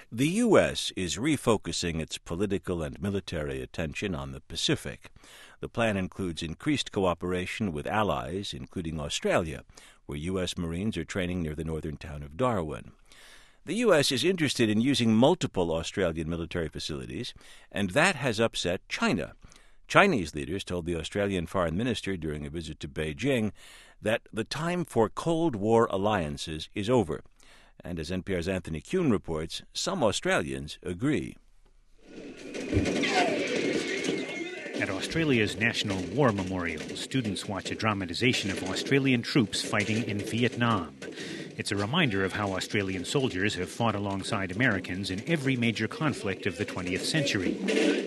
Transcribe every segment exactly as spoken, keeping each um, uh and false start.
The U S is refocusing its political and military attention on the Pacific. The plan includes increased cooperation with allies, including Australia, where U S Marines are training near the northern town of Darwin. The U S is interested in using multiple Australian military facilities, and that has upset China. Chinese leaders told the Australian foreign minister during a visit to Beijing that the time for Cold War alliances is over. And as N P R's Anthony Kuhn reports, some Australians agree. At Australia's National War Memorial, students watch a dramatization of Australian troops fighting in Vietnam. It's a reminder of how Australian soldiers have fought alongside Americans in every major conflict of the twentieth century.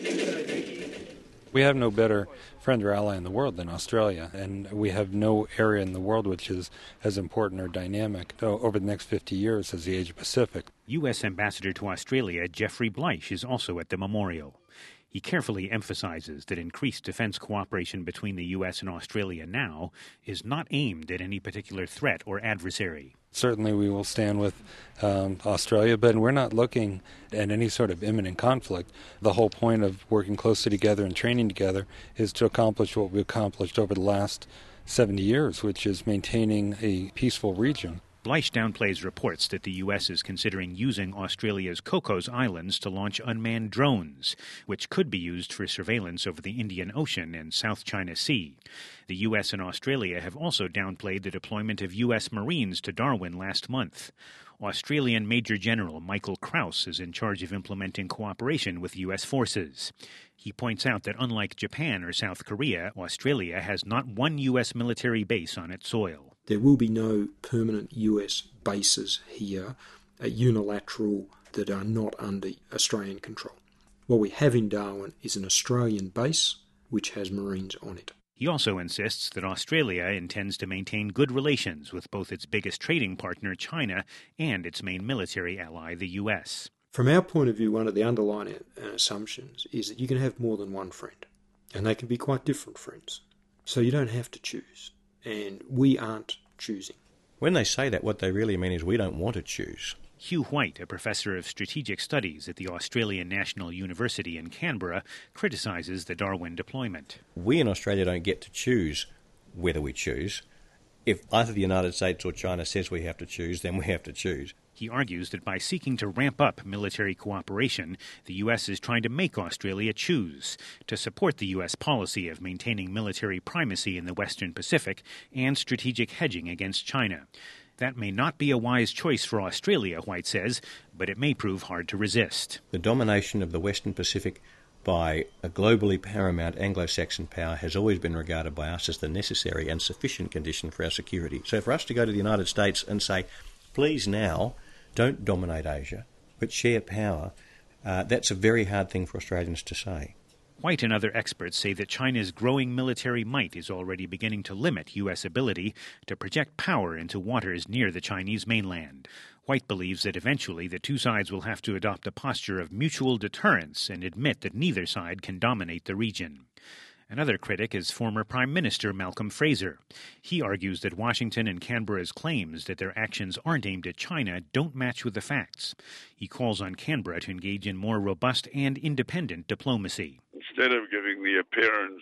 We have no better friend or ally in the world than Australia, and we have no area in the world which is as important or dynamic over the next fifty years as the Asia-Pacific. U S Ambassador to Australia Jeffrey Bleich is also at the memorial. He carefully emphasizes that increased defense cooperation between the U S and Australia now is not aimed at any particular threat or adversary. Certainly we will stand with um, Australia, but we're not looking at any sort of imminent conflict. The whole point of working closely together and training together is to accomplish what we've accomplished over the last seventy years, which is maintaining a peaceful region. Bleich downplays reports that the U S is considering using Australia's Cocos Islands to launch unmanned drones, which could be used for surveillance over the Indian Ocean and South China Sea. The U S and Australia have also downplayed the deployment of U S Marines to Darwin last month. Australian Major General Michael Krauss is in charge of implementing cooperation with U S forces. He points out that unlike Japan or South Korea, Australia has not one U S military base on its soil. There will be no permanent U S bases here, uh, unilateral, that are not under Australian control. What we have in Darwin is an Australian base which has Marines on it. He also insists that Australia intends to maintain good relations with both its biggest trading partner, China, and its main military ally, the U S. From our point of view, one of the underlying assumptions is that you can have more than one friend, and they can be quite different friends. So you don't have to choose, and we aren't choosing. When they say that, what they really mean is we don't want to choose. Hugh White, a professor of strategic studies at the Australian National University in Canberra, criticises the Darwin deployment. We in Australia don't get to choose whether we choose. If either the United States or China says we have to choose, then we have to choose. He argues that by seeking to ramp up military cooperation, the U S is trying to make Australia choose to support the U S policy of maintaining military primacy in the Western Pacific and strategic hedging against China. That may not be a wise choice for Australia, White says, but it may prove hard to resist. The domination of the Western Pacific by a globally paramount Anglo-Saxon power has always been regarded by us as the necessary and sufficient condition for our security. So for us to go to the United States and say, please now, don't dominate Asia, but share power, uh, that's a very hard thing for Australians to say. White and other experts say that China's growing military might is already beginning to limit U S ability to project power into waters near the Chinese mainland. White believes that eventually the two sides will have to adopt a posture of mutual deterrence and admit that neither side can dominate the region. Another critic is former Prime Minister Malcolm Fraser. He argues that Washington and Canberra's claims that their actions aren't aimed at China don't match with the facts. He calls on Canberra to engage in more robust and independent diplomacy. Instead of giving the appearance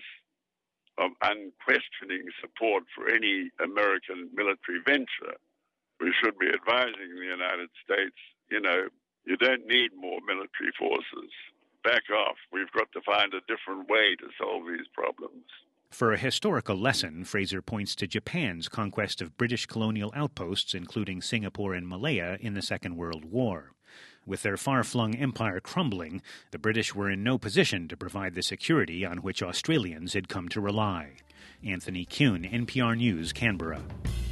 of unquestioning support for any American military venture, we should be advising the United States, you know, you don't need more military forces. Back off. We've got to find a different way to solve these problems. For a historical lesson, Fraser points to Japan's conquest of British colonial outposts, including Singapore and Malaya, in the Second World War. With their far-flung empire crumbling, the British were in no position to provide the security on which Australians had come to rely. Anthony Kuhn, N P R News, Canberra.